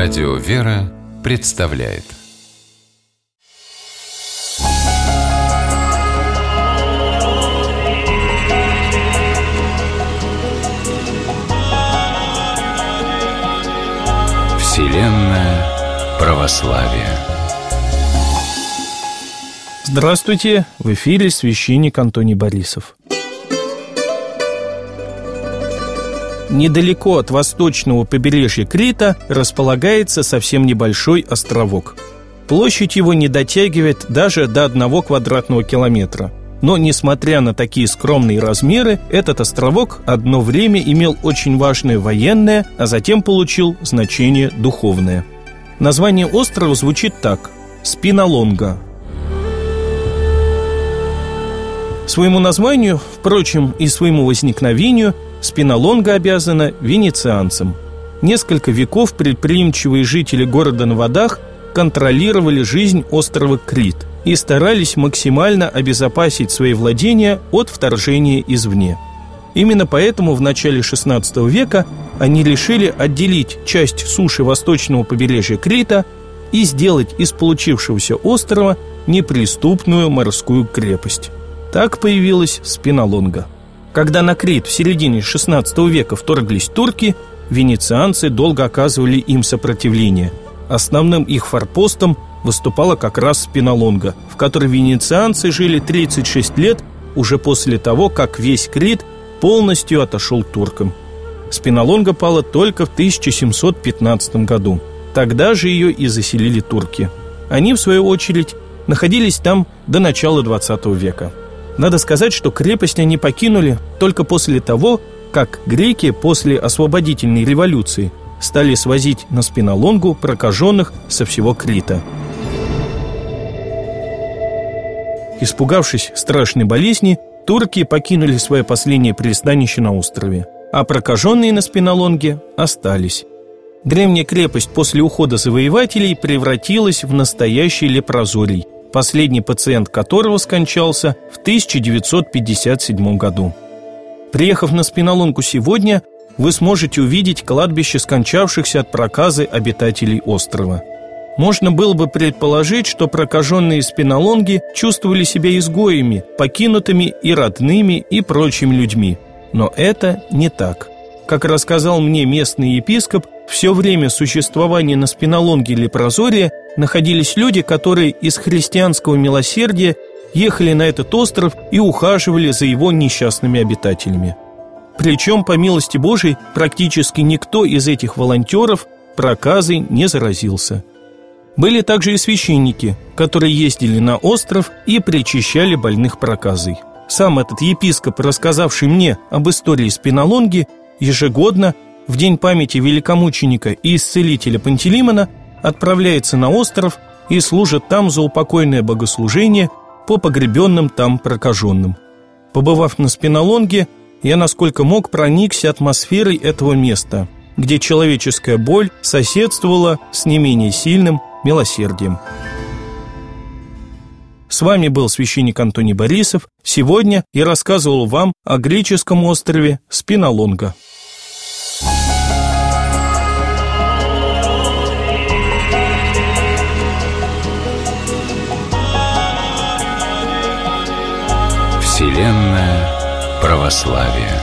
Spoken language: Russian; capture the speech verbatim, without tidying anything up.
Радио «Вера» представляет Вселенная православия. Здравствуйте! В эфире священник Антоний Борисов. Недалеко от восточного побережья Крита располагается совсем небольшой островок. Площадь его не дотягивает даже до одного квадратного километра. Но, несмотря на такие скромные размеры, этот островок одно время имел очень важное военное, а затем получил значение духовное. Название острова звучит так – Спиналонга. Своему названию, впрочем, и своему возникновению Спиналонга обязана венецианцам. Несколько веков предприимчивые жители города на водах контролировали жизнь острова Крит и старались максимально обезопасить свои владения от вторжения извне. Именно поэтому в начале шестнадцатого века они решили отделить часть суши восточного побережья Крита и сделать из получившегося острова неприступную морскую крепость. Так появилась Спиналонга. Когда на Крит в середине шестнадцатого века вторглись турки, венецианцы долго оказывали им сопротивление. Основным их форпостом выступала как раз Спиналонга, в которой венецианцы жили тридцать шесть лет уже после того, как весь Крит полностью отошел туркам. Спиналонга пала только в тысяча семьсот пятнадцатом году. Тогда же ее и заселили турки. Они, в свою очередь, находились там до начала двадцатого века. Надо сказать, что крепость они покинули только после того, как греки после освободительной революции стали свозить на Спиналонгу прокаженных со всего Крита. Испугавшись страшной болезни, турки покинули свое последнее пристанище на острове, а прокаженные на Спиналонге остались. Древняя крепость после ухода завоевателей превратилась в настоящий лепрозорий, последний пациент которого скончался в тысяча девятьсот пятьдесят седьмом году. Приехав на Спиналонгу сегодня, вы сможете увидеть кладбище скончавшихся от проказы обитателей острова. Можно было бы предположить, что прокаженные Спиналонги чувствовали себя изгоями, покинутыми и родными, и прочими людьми. Но это не так. Как рассказал мне местный епископ, все время существования на Спиналонге лепрозория находились люди, которые из христианского милосердия ехали на этот остров и ухаживали за его несчастными обитателями. Причем, по милости Божией, практически никто из этих волонтеров проказой не заразился. Были также и священники, которые ездили на остров и причащали больных проказой. Сам этот епископ, рассказавший мне об истории Спиналонги, ежегодно в день памяти великомученика и исцелителя Пантелеймона отправляется на остров и служит там заупокойное богослужение по погребенным там прокаженным. Побывав на Спиналонге, я насколько мог проникся атмосферой этого места, где человеческая боль соседствовала с не менее сильным милосердием. С вами был священник Антоний Борисов. Сегодня я рассказывал вам о греческом острове Спиналонга. Вселенная православия.